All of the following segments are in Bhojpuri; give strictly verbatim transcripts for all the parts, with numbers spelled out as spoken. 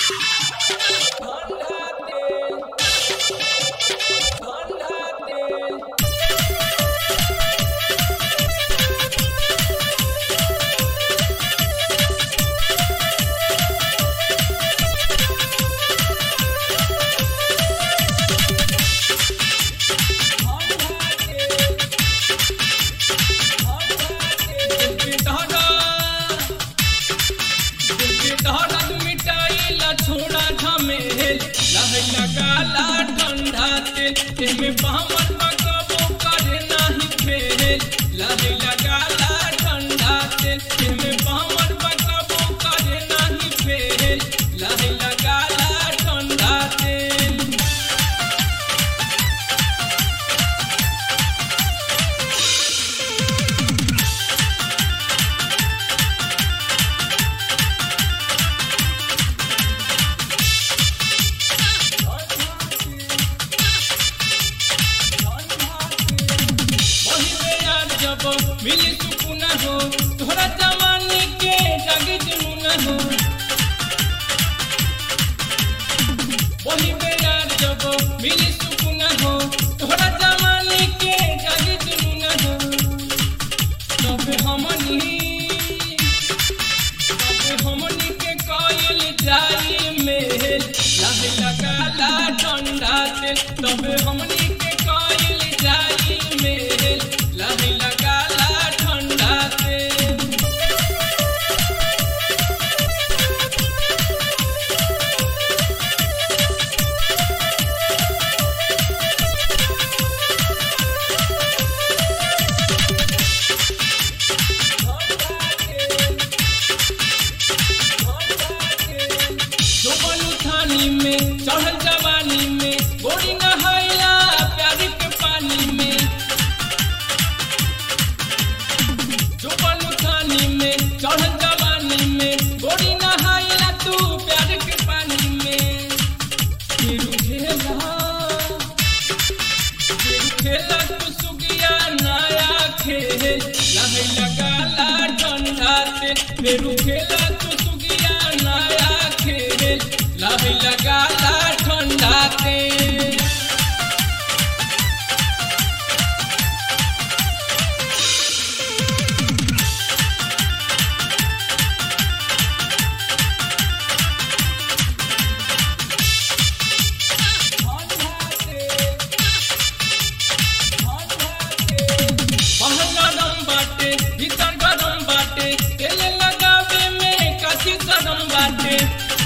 छोड़ा झमेल लहै लगाला ठंडा तेल में पावन पकबो करे नाही फेल लहै लगाला ठंडा तेल में पावन पकबो करे नाही फेल लहै लगाला ठंडा तेल मिली सुकून हो तोहरा जमाने के जागे जुनून हो वही बेरा जब मिली सुकून हो तोहरा जमाने के जागे जुनून हो तब हमनी तब हमनी के कोयल जाई मेल लहै लगाला ठंडा तेल तब हमनी के कोयल जाई मेल लहै लगाला ठंडा तेल जोबन उठानी में चढ़ल जवानी में गोरी नहाइला प्यार के पानी में जोबन उठानी में चढ़ल जवानी में गोरी नहाइला तू प्यार के पानी में फिर खेला फिर खेला तू सुगिया नया खेल लहै लगाला ठंडा तेल फिर खेला तू सुगिया नया खेल लहै लगाला ठंडा तेल बाहर गरम बाटे भीतर गरम बाटे तेल लगावे में काची गरम बाटे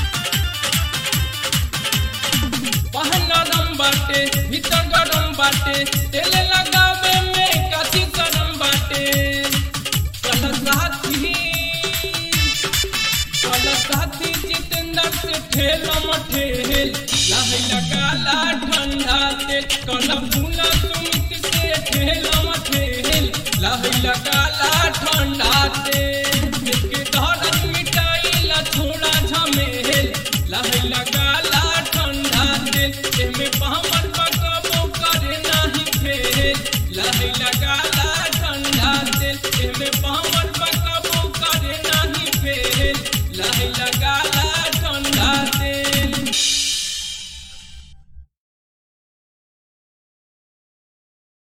बाहर गरम बाटे भीतर गरम बाटे तेल लगावे में काची गरम बाटे कल साथी कल साथी जितेंद्र से ठेला मठेल लहै लगाला ठंडा तेल कल फूला सुमित से ठेला मठेल लहै लगाला ठंडा तेल।